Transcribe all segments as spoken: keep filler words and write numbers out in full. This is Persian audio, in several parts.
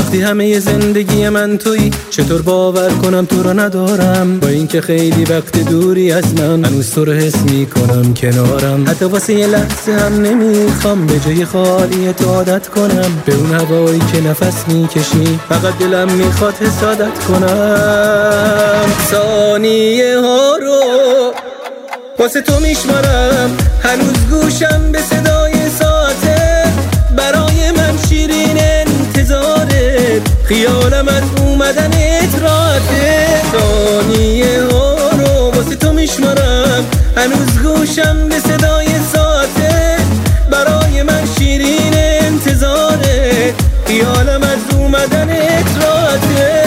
وقتی همه زندگی من تویی چطور باور کنم تو رو ندارم؟ با اینکه خیلی وقت دوری از من هنوز تو رو حس میکنم کنارم. حتی واسه یه لحظه هم نمیخوام به جای خالی تو عادت کنم به اون هوایی که نفس میکشی. فقط دلم میخواد حسادت کنم. ثانیه ها رو واسه تو میشمارم، هنوز گوشم به صدای ساعته. برای من شیرین انتظارت، خیالم از اومدنت راحته. ثانیه ها رو واسه تو میشمارم، هنوز گوشم به صدای ساعته. برای من شیرین انتظارت، خیالم از اومدنت راحته.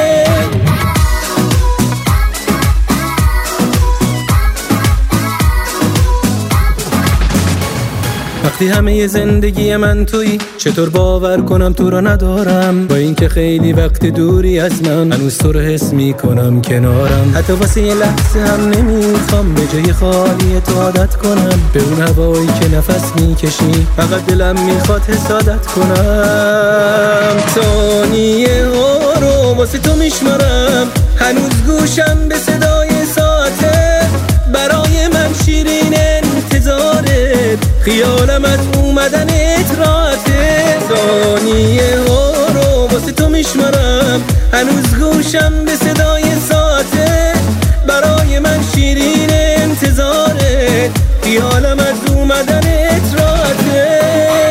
وقتی همه زندگی من تویی چطور باور کنم تو رو ندارم؟ با اینکه خیلی وقت دوری از من هنوز تو رو حس میکنم کنارم. حتی واسه یه لحظه هم نمیخوام به جای خالی تو عادت کنم به اون هوایی که نفس میکشی. فقط دلم میخواد حسادت کنم. ثانیه ها رو واسه تو میشمارم، هنوز گوشم به صدای ساعته. برای من شیرین انتظارت، خیالم از اومدنت راحته. ثانیه ها رو واسه تو میشمارم، هنوز گوشم به صدای ساعته. برای من شیرین انتظارت، خیالم از اومدنت راحته.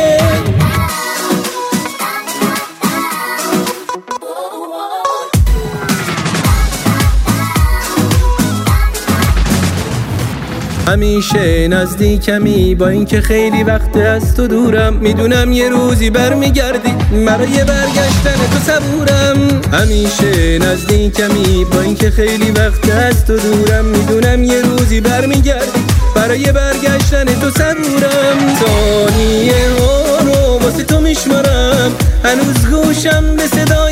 همیشه نزدیکمی با اینکه خیلی وقت از تو دورم. میدونم یه روزی برمیگردی، برای برگشتن تو صبورم. همیشه نزدیکمی با اینکه خیلی وقت از تو دورم. میدونم یه روزی برمیگردی، برای برگشتن تو صبورم. ثانیه ها رو واسه تو میشمارم، هنوز گوشم به صدای